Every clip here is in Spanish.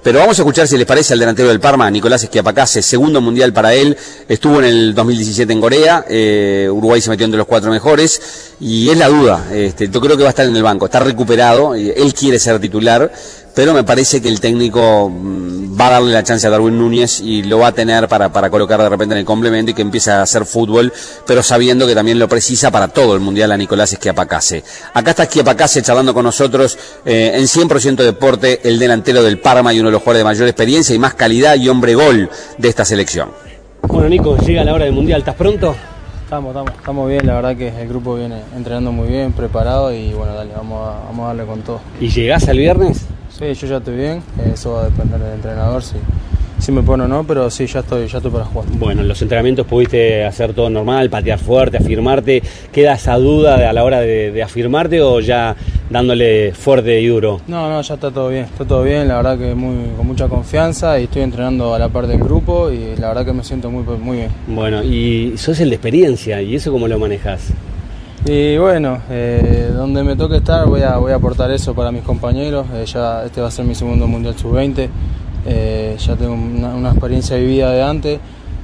Pero vamos a escuchar si les parece al delantero del Parma, Nicolás Schiappacase, segundo mundial para él, estuvo en el 2017 en Corea, Uruguay se metió entre los 4 mejores, y es la duda, yo creo que va a estar en el banco, está recuperado, él quiere ser titular, pero me parece que el técnico va a darle la chance a Darwin Núñez y lo va a tener para colocar de repente en el complemento y que empiece a hacer fútbol, pero sabiendo que también lo precisa para todo el mundial a Nicolás Schiappacase. Acá está Schiappacase charlando con nosotros en 100% Deporte, el delantero del Parma y uno de los jugadores de mayor experiencia y más calidad y hombre gol de esta selección. Bueno, Nico, llega la hora del mundial, ¿estás pronto? Estamos bien, la verdad que el grupo viene entrenando muy bien, preparado y bueno, dale, vamos a darle con todo. ¿Y llegás el viernes? Sí, yo ya estoy bien, eso va a depender del entrenador, si me pone o no, pero sí, ya estoy para jugar. Bueno, en los entrenamientos pudiste hacer todo normal, patear fuerte, afirmarte. ¿Queda esa duda a la hora de afirmarte o ya dándole fuerte y duro? No, ya está todo bien, la verdad que con mucha confianza y estoy entrenando a la par del grupo y la verdad que me siento muy bien. Bueno, y sos el de experiencia, ¿y eso cómo lo manejas? Y bueno, donde me toque estar voy a aportar eso para mis compañeros, ya este va a ser mi segundo Mundial Sub-20, ya tengo una experiencia vivida de antes,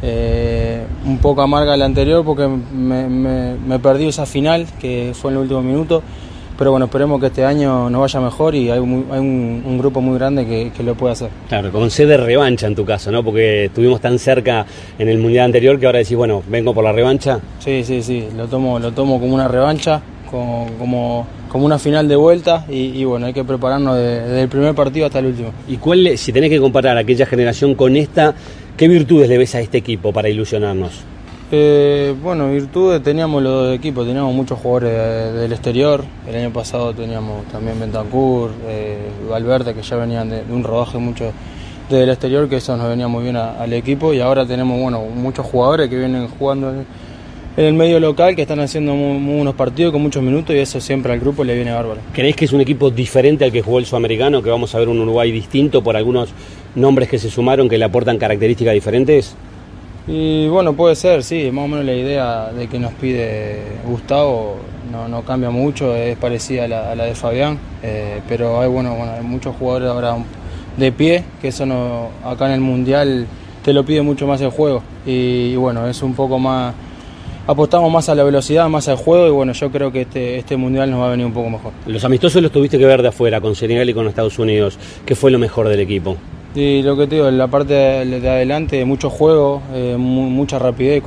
un poco amarga la anterior porque me perdí esa final que fue en el último minuto, pero bueno, esperemos que este año nos vaya mejor y hay un grupo muy grande que lo puede hacer. Claro, con sed de revancha en tu caso, ¿no? Porque estuvimos tan cerca en el Mundial anterior que ahora decís, bueno, vengo por la revancha. Sí, lo tomo como una revancha, como una final de vuelta y bueno, hay que prepararnos desde el primer partido hasta el último. ¿Y si tenés que comparar aquella generación con esta, qué virtudes le ves a este equipo para ilusionarnos? Bueno, virtudes teníamos los dos equipos, teníamos muchos jugadores del exterior, el año pasado teníamos también Bentancur, Valverde, que ya venían de un rodaje mucho del exterior, que eso nos venía muy bien al equipo, y ahora tenemos muchos jugadores que vienen jugando en el medio local, que están haciendo muy buenos partidos con muchos minutos y eso siempre al grupo le viene bárbaro. ¿Creés que es un equipo diferente al que jugó el Sudamericano, que vamos a ver un Uruguay distinto por algunos nombres que se sumaron que le aportan características diferentes? Y bueno, puede ser, sí, más o menos la idea de que nos pide Gustavo no cambia mucho, es parecida a la de Fabián, pero hay muchos jugadores ahora de pie, que eso acá en el Mundial te lo pide mucho más el juego, y bueno, es un poco más, apostamos más a la velocidad, más al juego, y bueno, yo creo que este Mundial nos va a venir un poco mejor. Los amistosos los tuviste que ver de afuera, con Senegal y con Estados Unidos, ¿qué fue lo mejor del equipo? Y lo que te digo, en la parte de adelante, mucho juego, mucha rapidez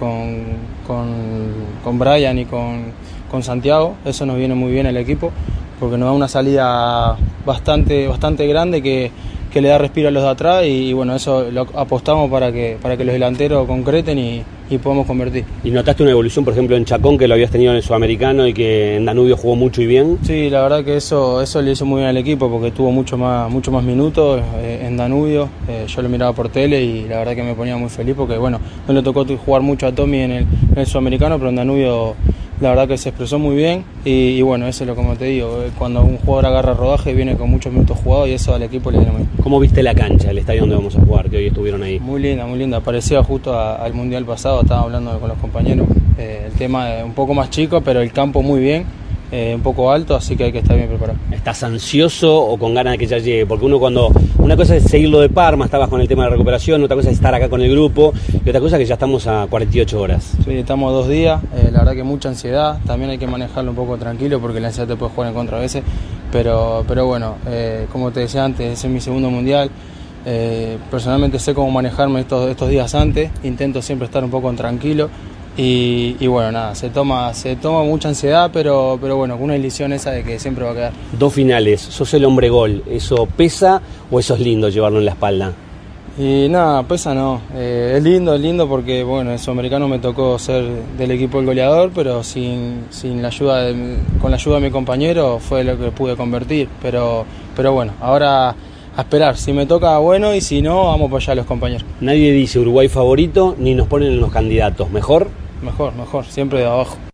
con Brian y con Santiago, eso nos viene muy bien al equipo, porque nos da una salida bastante grande que le da respiro a los de atrás y bueno, eso lo apostamos para que los delanteros concreten y podamos convertir. ¿Y notaste una evolución, por ejemplo, en Chacón, que lo habías tenido en el Sudamericano y que en Danubio jugó mucho y bien? Sí, la verdad que eso le hizo muy bien al equipo porque tuvo mucho más minutos en Danubio. Yo lo miraba por tele y la verdad que me ponía muy feliz porque bueno, no le tocó jugar mucho a Tommy en el Sudamericano, pero en Danubio la verdad que se expresó muy bien y bueno, eso es lo como te digo, cuando un jugador agarra rodaje viene con muchos minutos jugados y eso al equipo le viene muy bien. ¿Cómo viste la cancha, el estadio donde vamos a jugar, que hoy estuvieron ahí? Muy linda, parecía justo al Mundial pasado, estaba hablando con los compañeros, el tema es un poco más chico, pero el campo muy bien, un poco alto, así que hay que estar bien preparado. ¿Estás ansioso o con ganas de que ya llegue? Porque una cosa es seguirlo de Parma, estabas con el tema de la recuperación, otra cosa es estar acá con el grupo, y otra cosa es que ya estamos a 48 horas. Sí, estamos 2 días, la verdad que mucha ansiedad, también hay que manejarlo un poco tranquilo porque la ansiedad te puede jugar en contra a veces, pero bueno, como te decía antes, ese es mi segundo mundial, personalmente sé cómo manejarme estos días antes, intento siempre estar un poco tranquilo. Y bueno, nada, se toma mucha ansiedad, pero bueno, con una ilusión esa de que siempre va a quedar. 2 finales, sos el hombre gol, ¿eso pesa o eso es lindo llevarlo en la espalda? Y nada, pesa no, es lindo porque bueno, en Sudamericano me tocó ser del equipo el goleador, pero con la ayuda de mi compañero fue lo que pude convertir, pero bueno, ahora a esperar, si me toca bueno y si no, vamos para allá los compañeros. Nadie dice Uruguay favorito ni nos ponen en los candidatos, ¿mejor? Mejor, siempre de abajo.